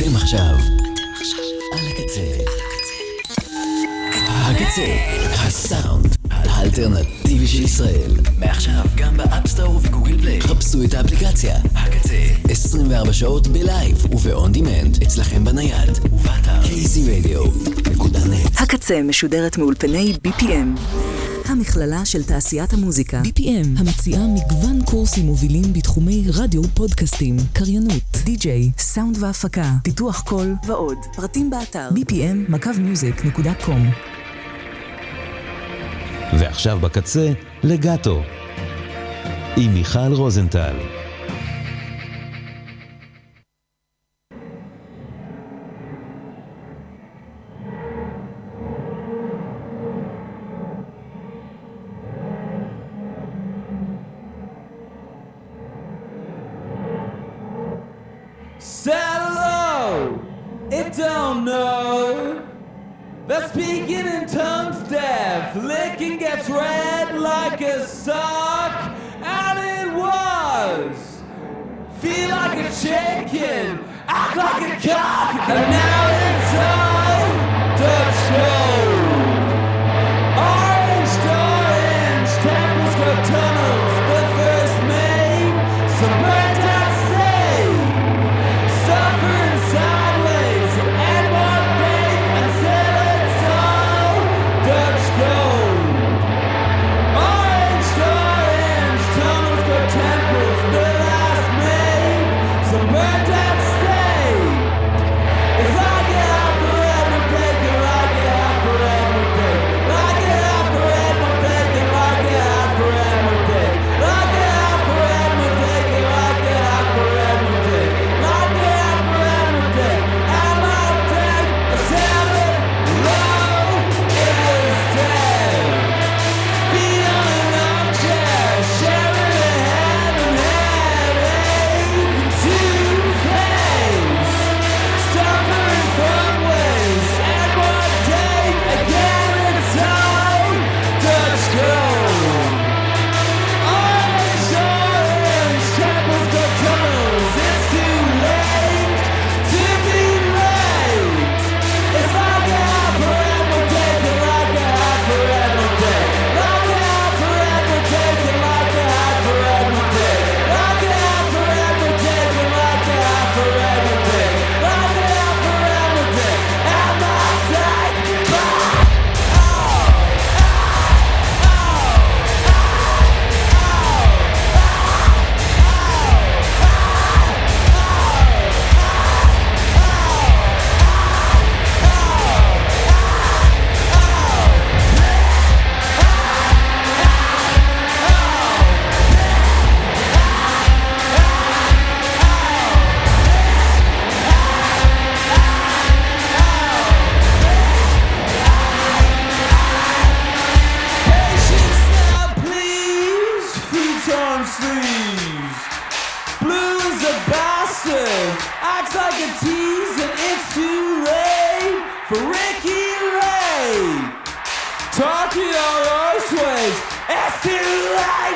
אתם עכשיו על הקצה. הקצה, הסאונד האלטרנטיבי של ישראל. מעכשיו גם באפסטור ובגוגל פליי. חפשו את האפליקציה הקצה 24 שעות בלייב ובאון דימנד אצלכם בנייד ובאתר kzradio.net. הקצה משודרת מאולפני BPM, המכללה של תעשיית המוזיקה. BPM, המציעה מגוון קורסים מובילים בתחומי רדיו, פודקאסטים, קריינות, די-ג'יי, סאונד והפקה, פיתוח קול ועוד. פרטים באתר bpm.music.com. ועכשיו בקצה, לגאטו, עם מיכל רוזנטל. Hello, it don't know. The speaking in tongues deaf, licking gets red like a sock, and it was. Feel like a chicken, act like a cock, and now it's all Dutch gold. Orange to orange, temples go tunnels, the first made, some burnt out state, suffering sideways, and one bake until it's all Dutch gold. Orange to orange, tunnels go temples, the last made, some burnt out state. It's like it out for Edmund Bacon, like it out for Edmund Bacon, like it out for Edmund Bacon, like it out for Edmund Bacon, like it out for Edmund Bacon, like it out for Edmund Bacon, like it out for Edmund Bacon. And I'll take a salad low is dead. Feet on an armchair, sharing a hand and headache, two-face, suffering from ways, and one day again it's all Dutch gold. Orange, orange, temples go tunnels, it's too late to be late. It's like a half for Edmund Bacon, like a half for Edmund Bacon, like a half for Edmund Bacon, like a half for Edmund Bacon, like a half for Edmund Bacon, like a half for Edmund Bacon, like a half for Edmund Bacon, and I'll take back. Patience now, please. Feet on sleeves. Blue's a bastard. Acts like a tease, and it's too late for Ricky Ray. Talking all those ways. It's too late.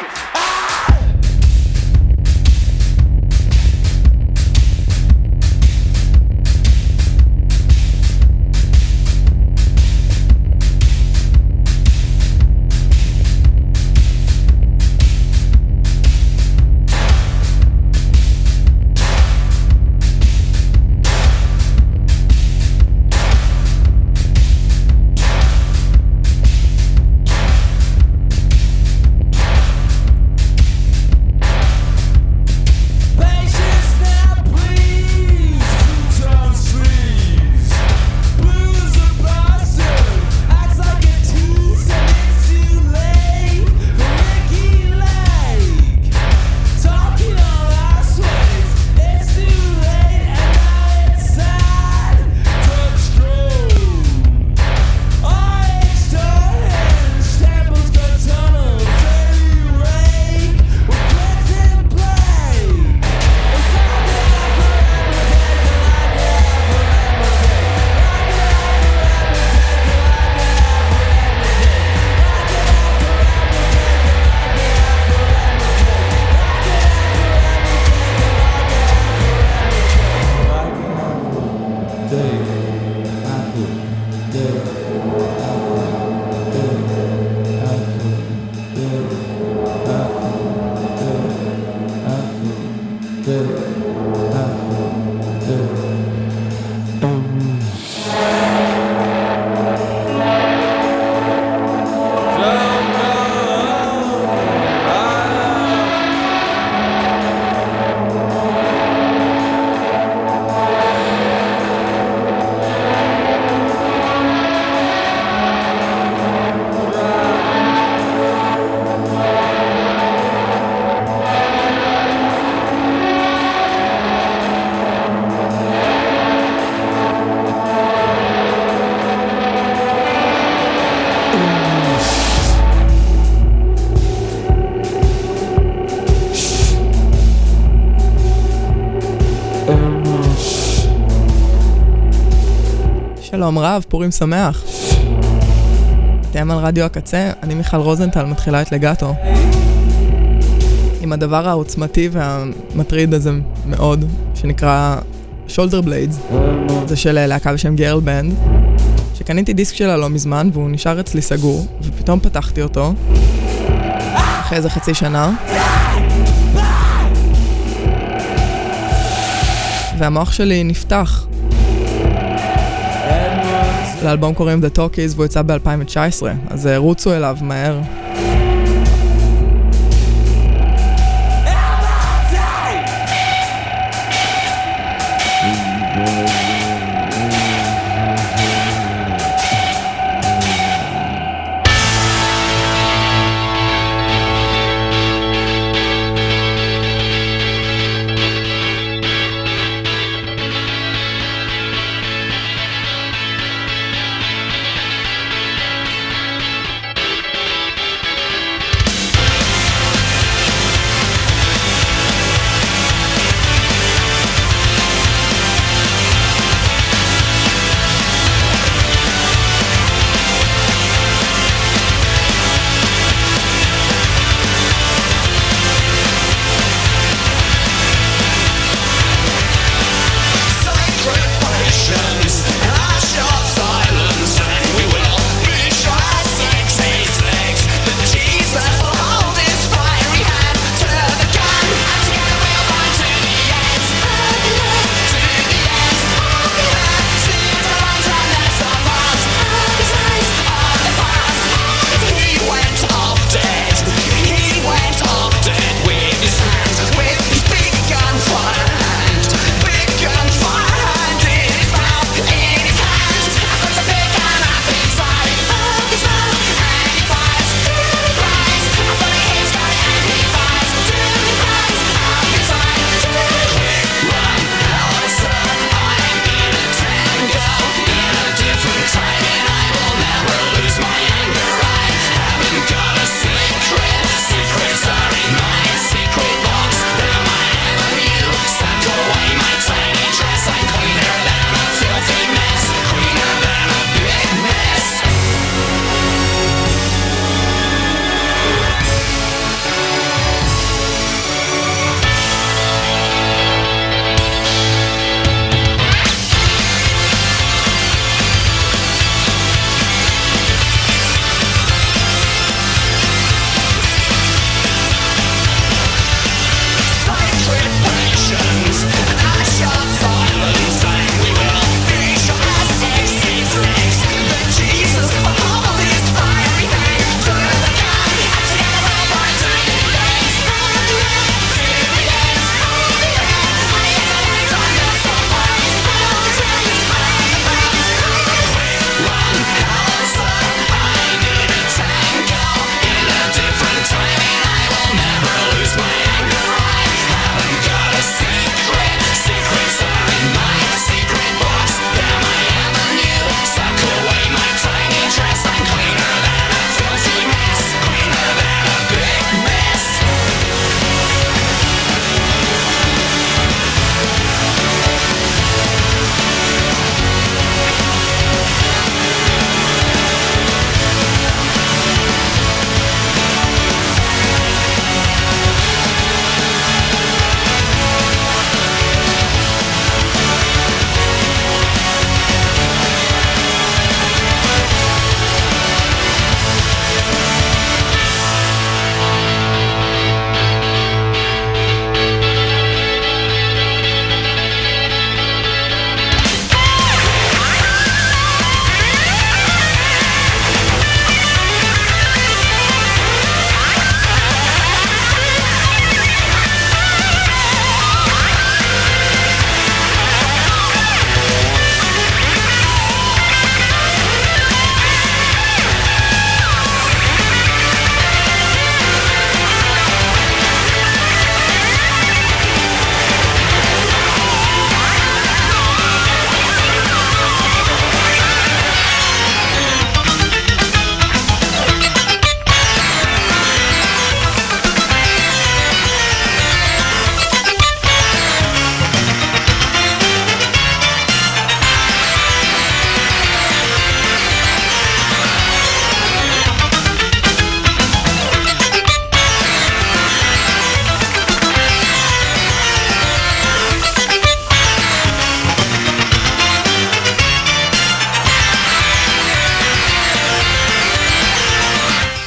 שלום רב, פורים שמח. אתם על רדיו הקצה, אני מיכל רוזנטל, מתחילה את לגאטו. עם הדבר העוצמתי והמטריד הזה מאוד, שנקרא Shoulder Blades. זה של להקה בשם גרל בנד, שקניתי דיסק שלה לא מזמן, והוא נשאר אצלי סגור, ופתאום פתחתי אותו, אחרי איזה חצי שנה. והמוח שלי נפתח. לאלבום קוראים The Talkies והוא יצא ב-2019, אז רוצו אליו מהר.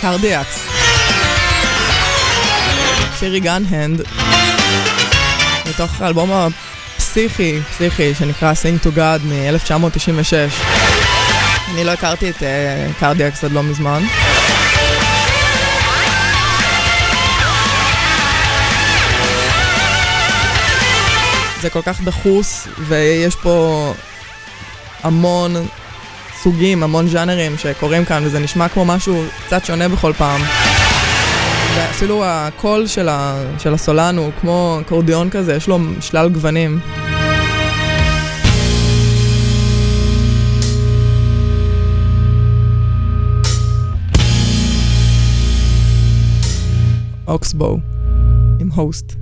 קרדיאקס. פירי גן-הנד, מתוך האלבום הפסיכי שנקרא Sing to God מ-1996. אני לא הכרתי את קרדיאקס עד לא מזמן. זה כל כך דחוס, ויש פה המון סוגים, המון ז'אנרים שקוראים כאן, וזה נשמע כמו משהו קצת שונה בכל פעם. ואפילו הקול של הסולן הוא כמו אקורדיון כזה, יש לו שלל גוונים. אוקסבו עם הוסט.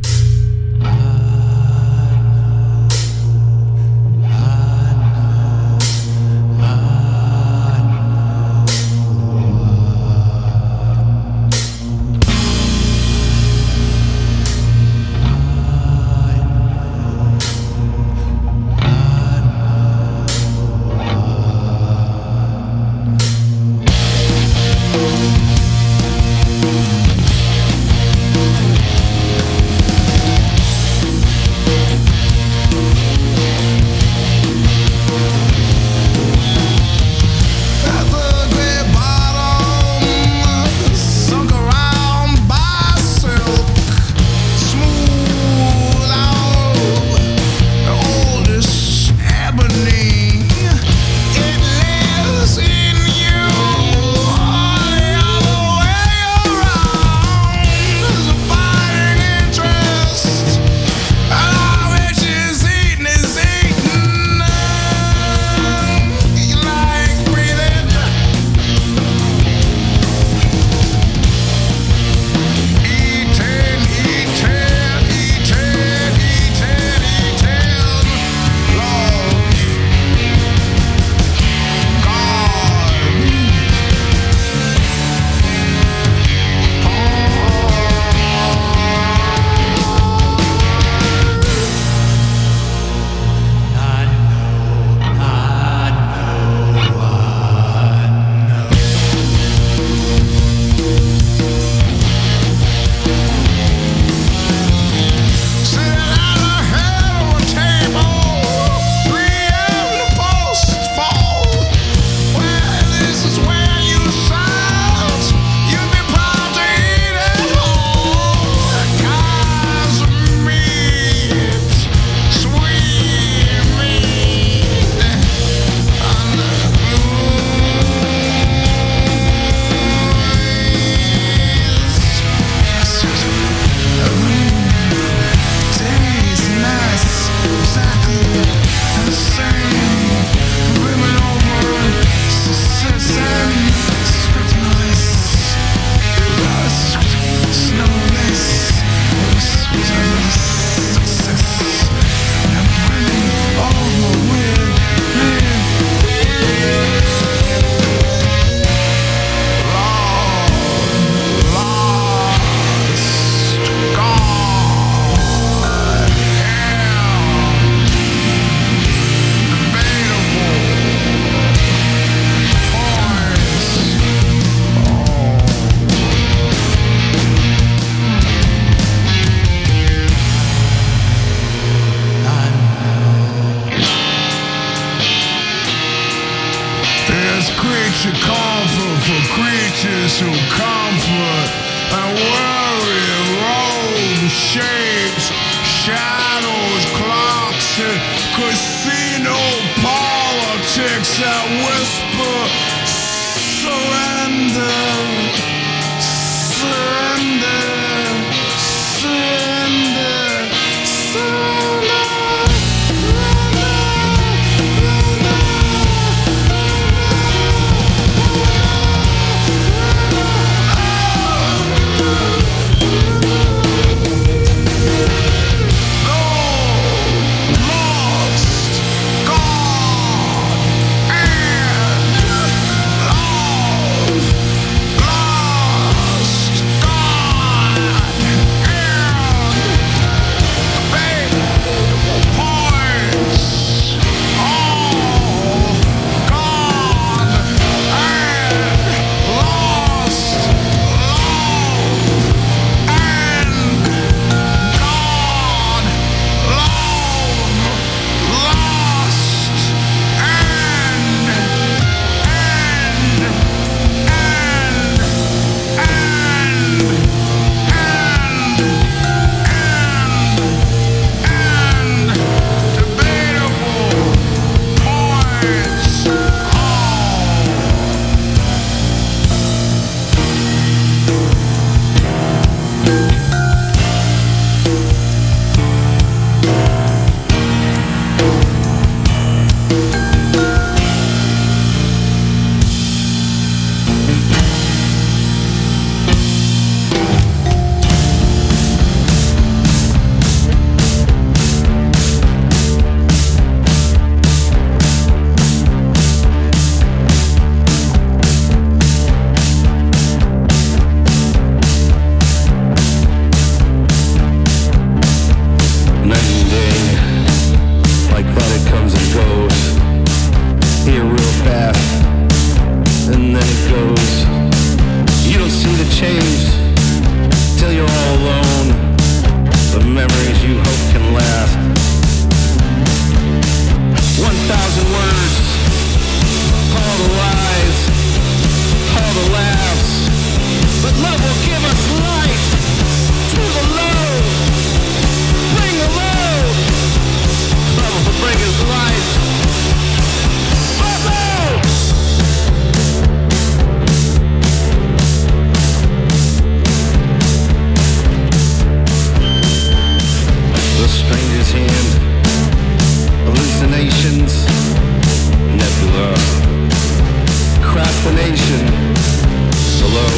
stranger's hand, hallucinations, nebula, procrastination, below.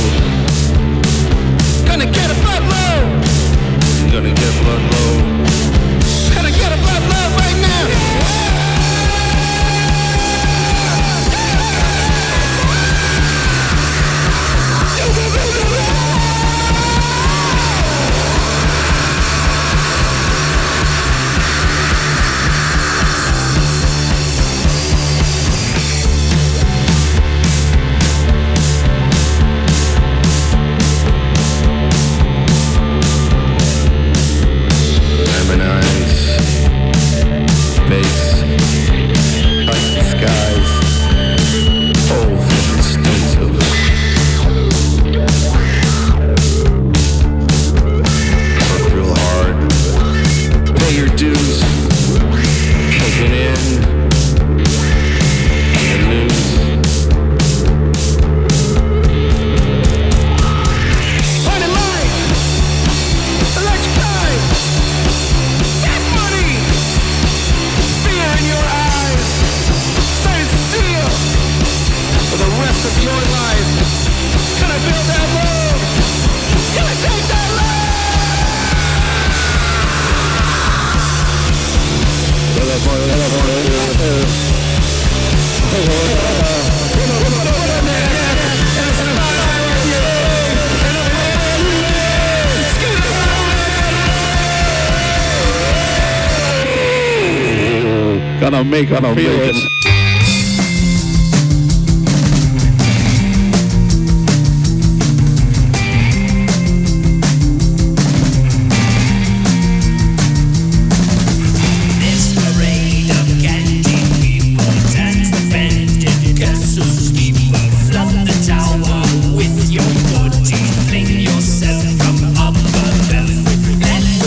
Gonna get a blood low. Gonna get blood low. Gonna get a blood low right now. Gonna make them feel it.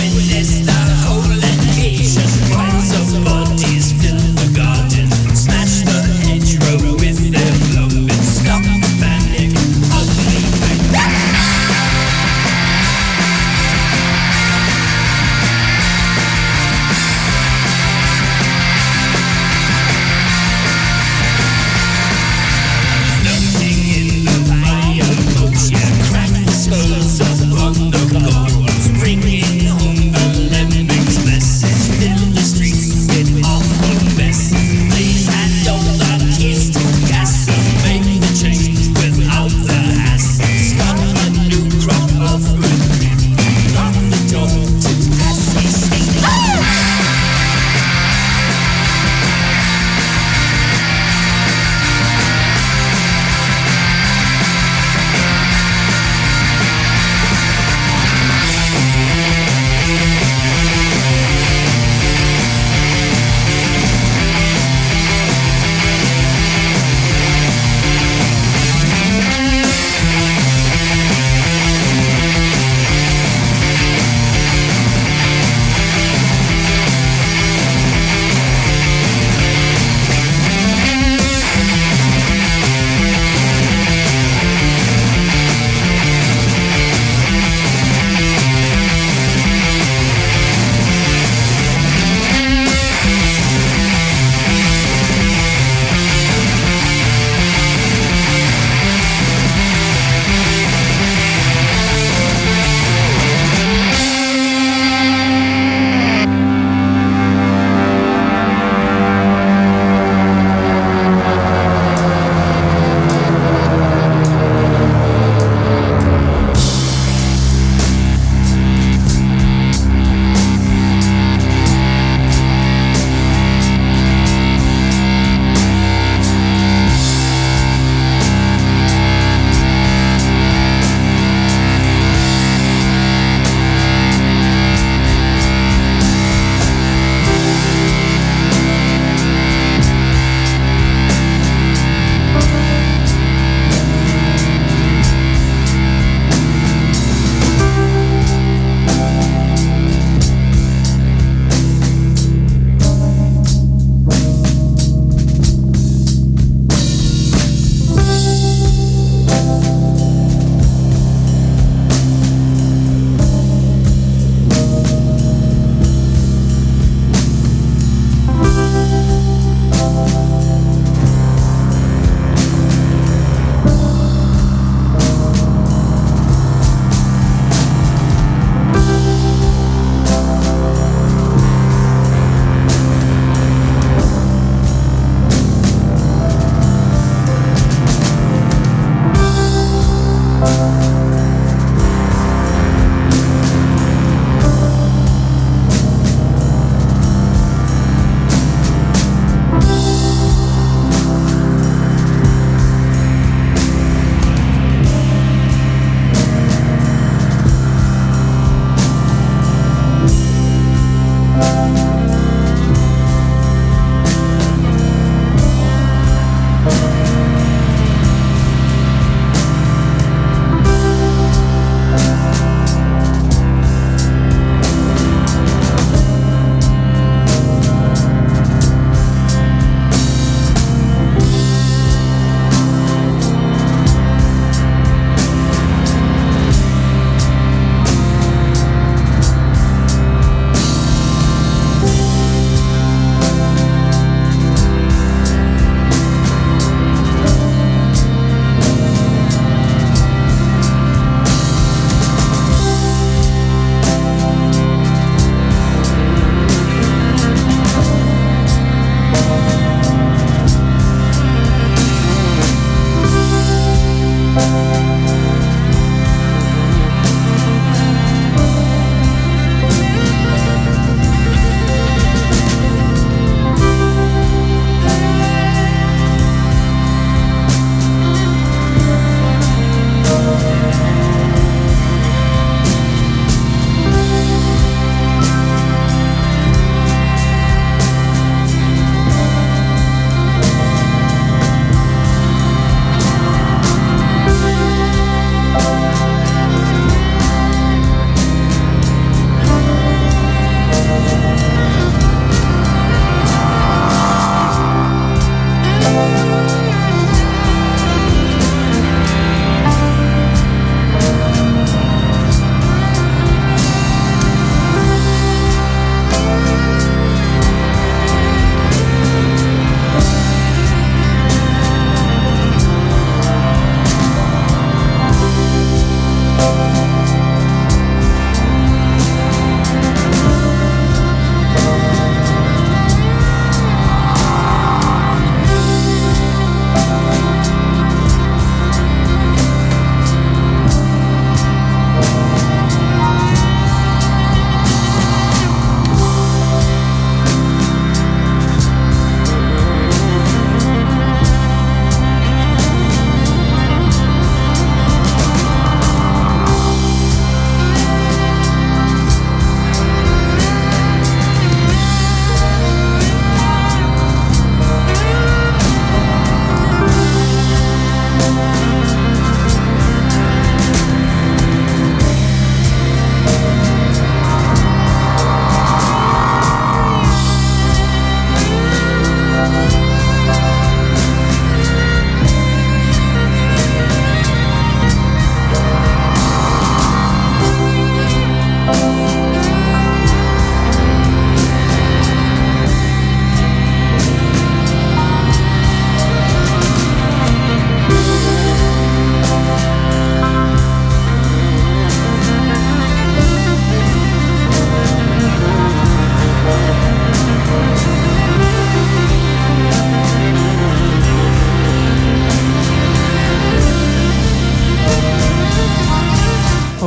Smash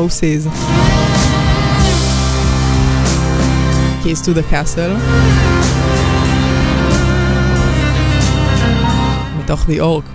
Low Seas. Keys to the Castle. מתוך The Orc.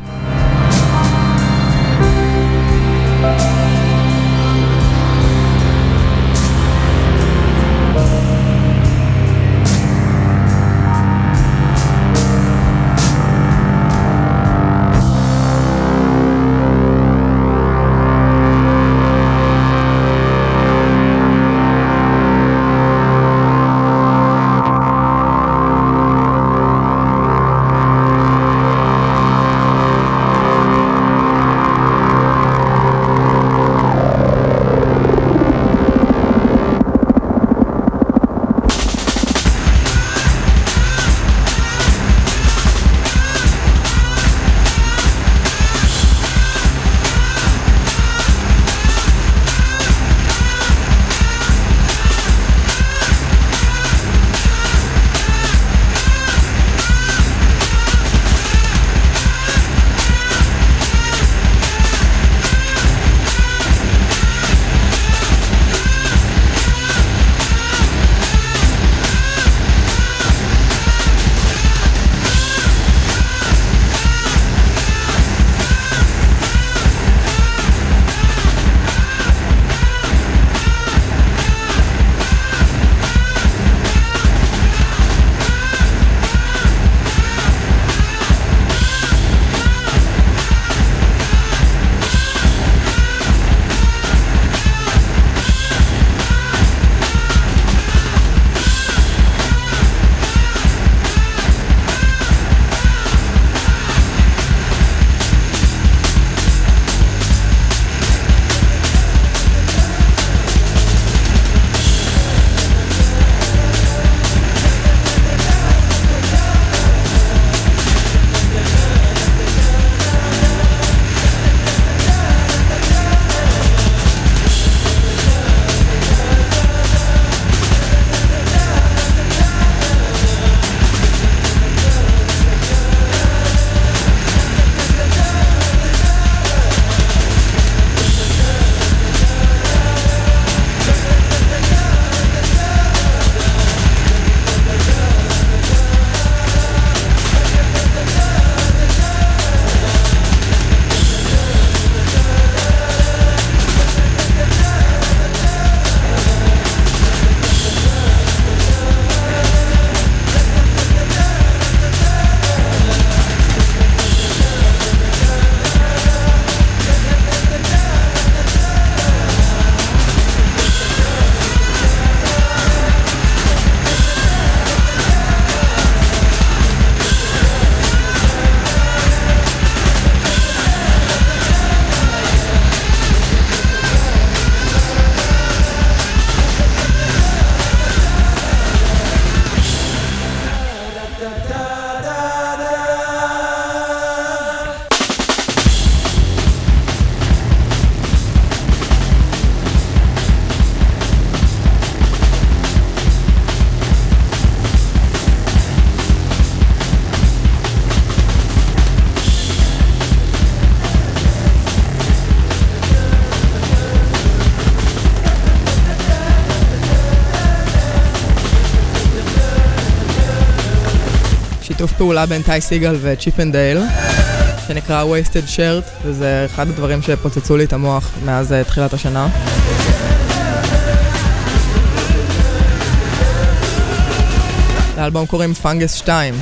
שיתוף פעולה בין טי סיגל וצ'יפ אנד דייל, שנקרא Wasted Shirt, וזה אחד הדברים שפוצצו לי את המוח מאז תחילת השנה. לאלבום קוראים פנגס 2.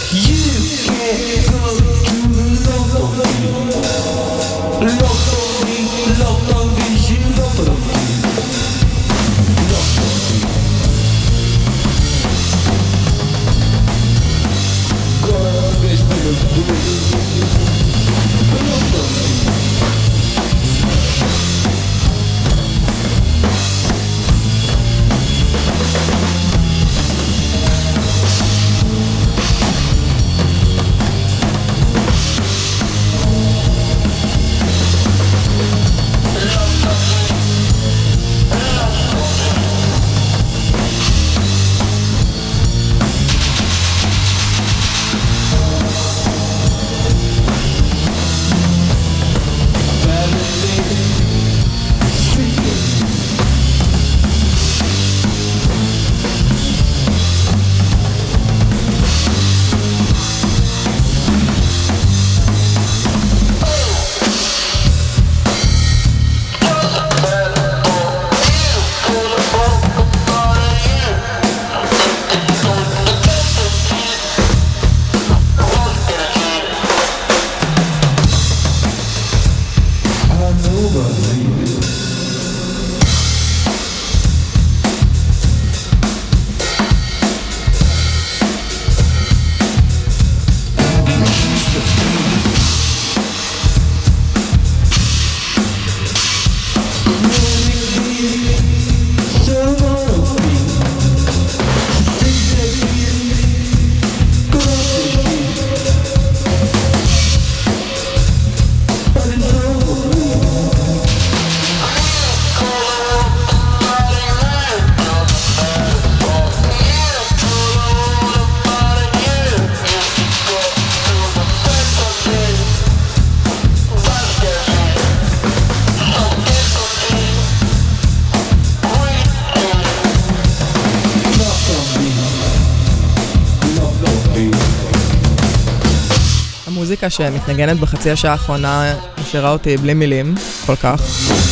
המוזיקה שמתנגנת בחצי השעה האחרונה השאירה אותי בלי מילים כל כך.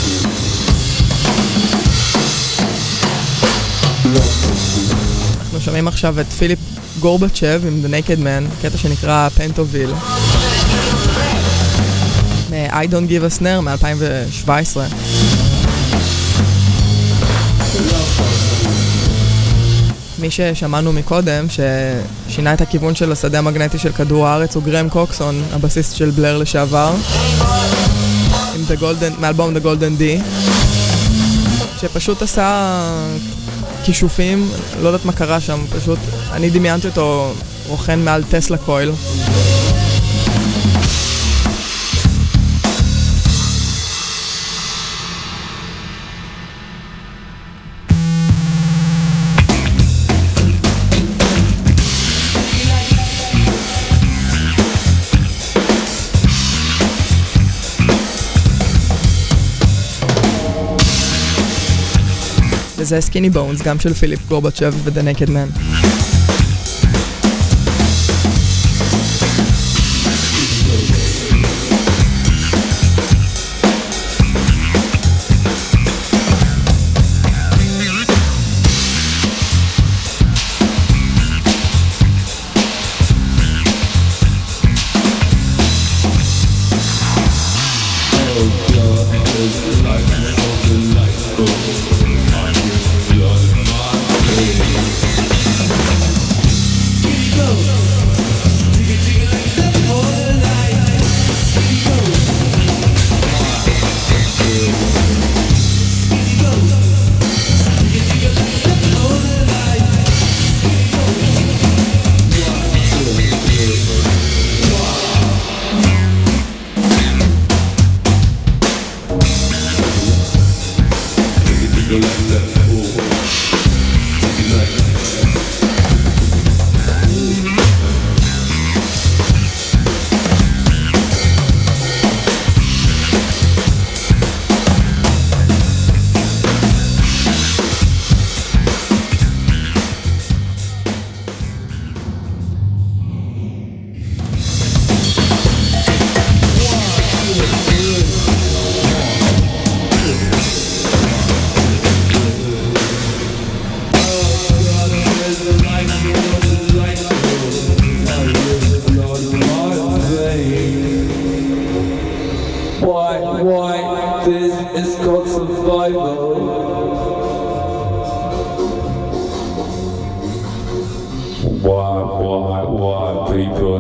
אנחנו שומעים עכשיו את פיליפ גורבצ'ב עם The Naked Man, קטע שנקרא פנטוביל. I Don't Give a Snare מ-2017. מי ששמענו מקודם, ששינה את הכיוון של השדה המגנטי של כדור הארץ, הוא גרם קוקסון, הבסיסט של בלר לשעבר, מאלבום The Golden D, שפשוט עשה כישופים, לא יודעת מה קרה שם, פשוט אני דמיינתי אותו רוכן מעל טסלה קויל. וזה סקיני בונס, גם של פיליפ גורבצ'ב ו-The Naked Man.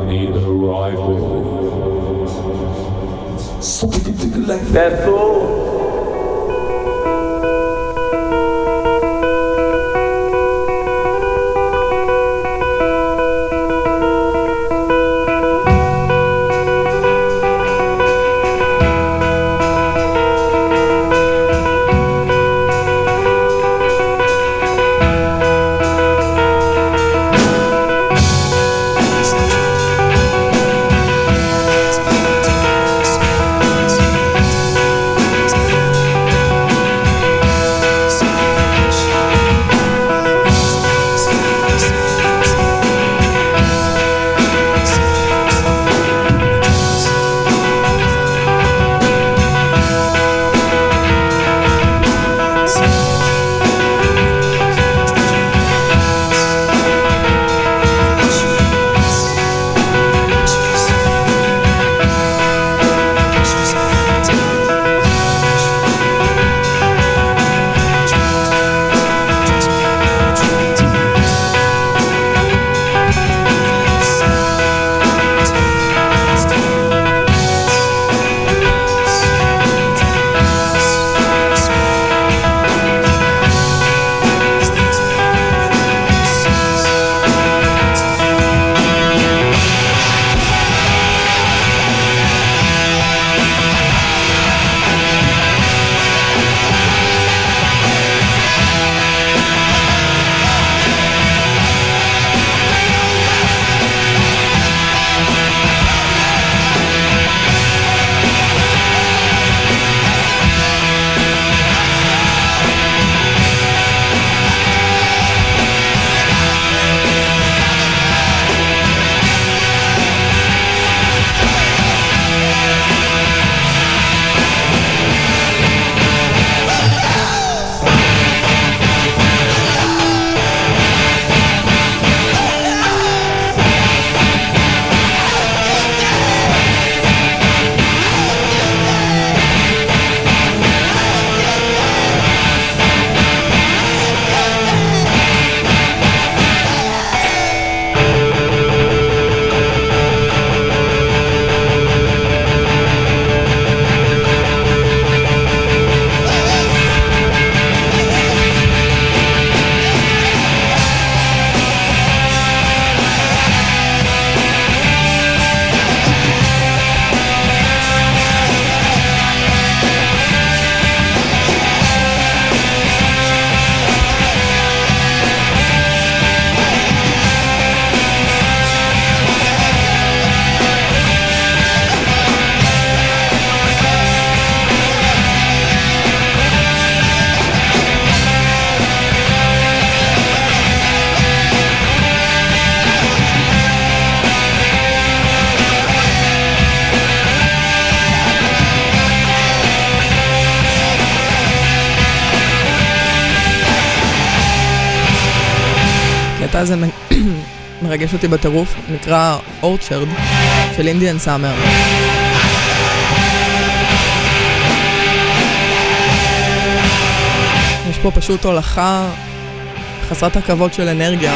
need a rifle. That's all. הקטע הזה מרגש אותי בטירוף, נקרא אורצ'רד של אינדיאן סאמר. יש פה פשוט הולכה חסרת הכבוד של אנרגיה.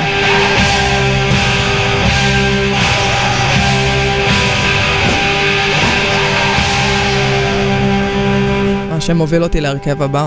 מה שמוביל אותי להרכב הבא.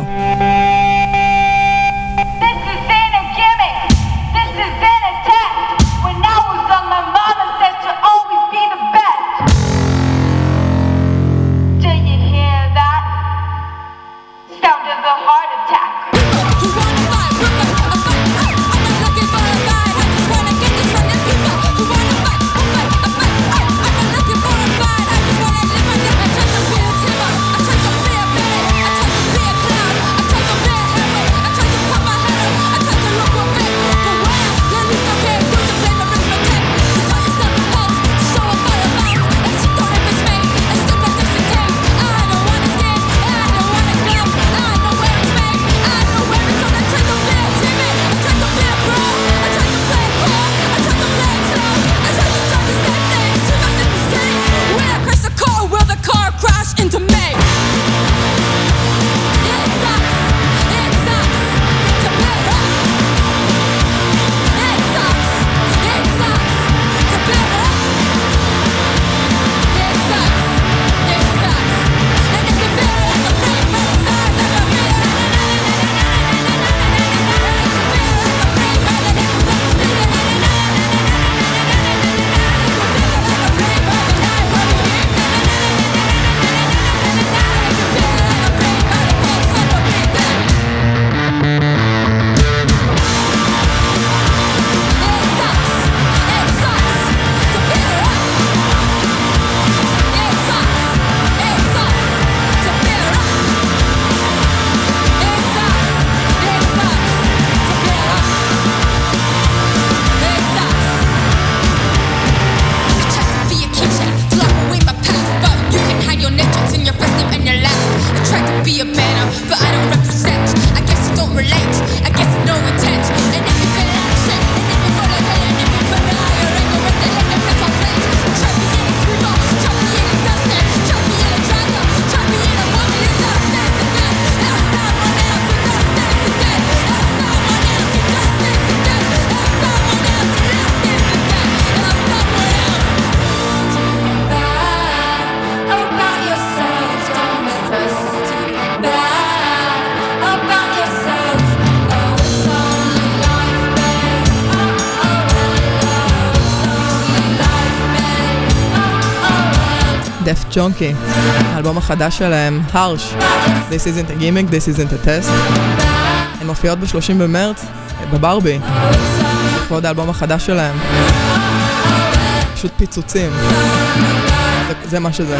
דף ג'ונקי, האלבום החדש שלהם, הרש, This isn't a gimmick, this isn't a test. הן מופיעות ב-30 במרץ בברבי, לכבוד האלבום החדש שלהם. פשוט פיצוצים. זה מה שזה.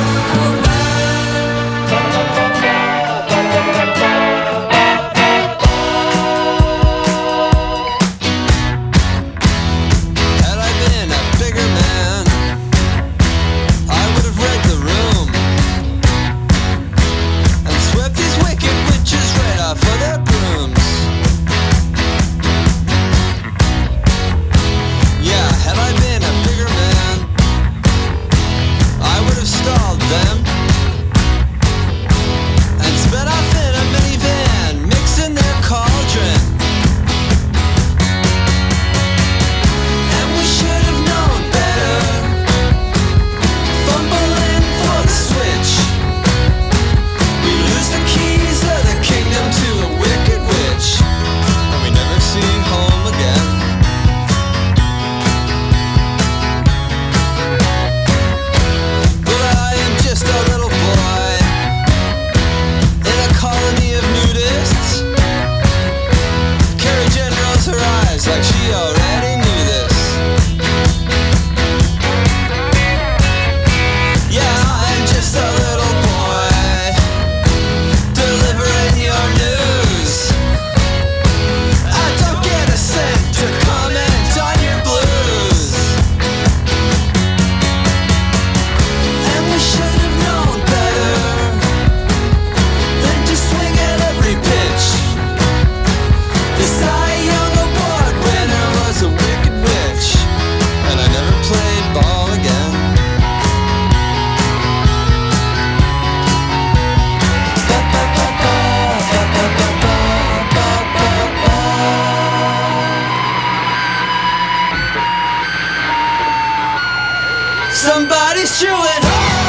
Somebody's chewing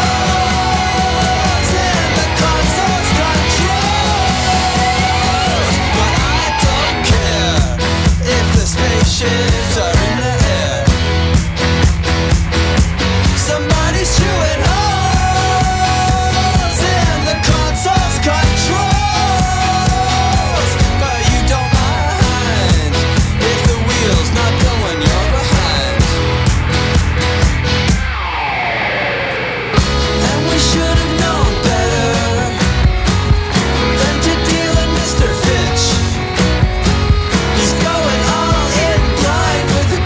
holes in the console's controls, but I don't care if the spaceships are in the air. Somebody's chewing holes in the console's controls, but you don't mind if the wheel's not going, you're behind. Should have known better than to deal with Mr. Fitch. He's going all in blind with a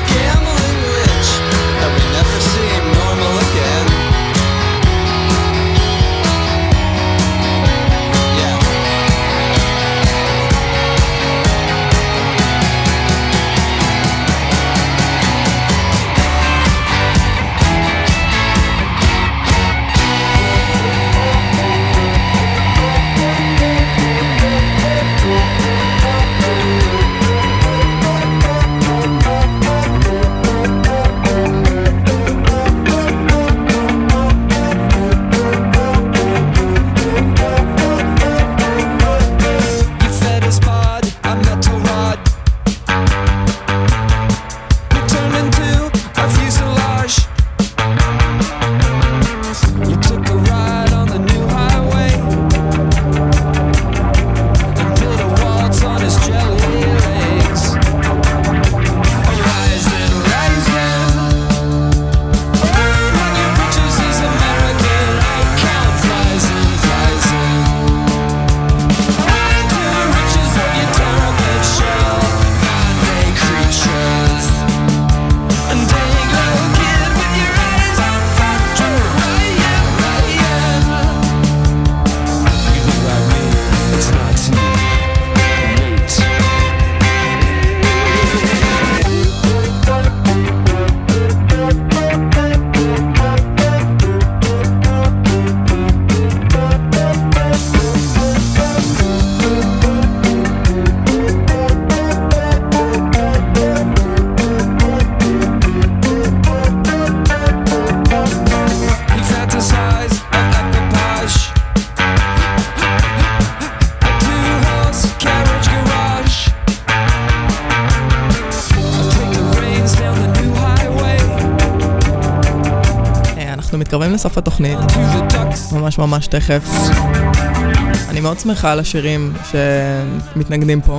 מתקרבים לסוף התוכנית, ממש ממש תכף. אני מאוד שמחה על השירים שמתנגדים פה.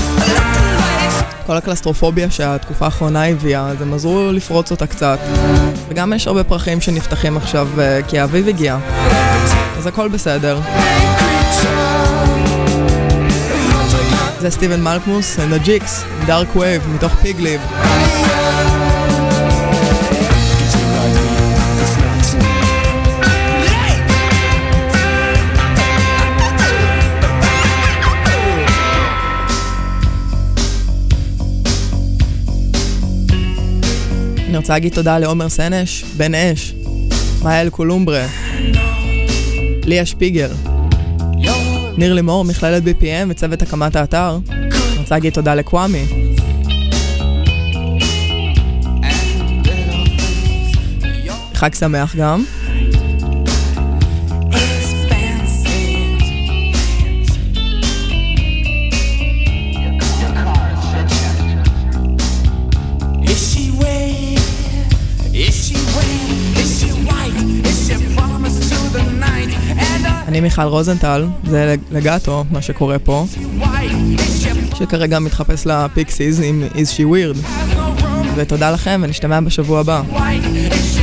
כל הקלסטרופוביה שהתקופה האחרונה הביאה, אז הם עזרו לפרוץ אותה קצת. וגם יש הרבה פרחים שנפתחים עכשיו כי האביב הגיע. אז הכל בסדר. זה סטיבן מלקמוס and the Jigs, Dark Wave, מתוך פיגליב. אני רוצה להגיד תודה לעומר סנש, בן אש, מאהל קולומברה, ליה שפיגל, ניר לימור, מכללת BPM וצוות הקמת האתר. אני רוצה להגיד תודה לקוואמי. חג שמח גם. אני מיכל רוזנטל, זה לגאטו, מה שקורה פה, שכרגע מתחפש לפיקסיז עם Is She Weird. ותודה לכם ונשתמע בשבוע הבא.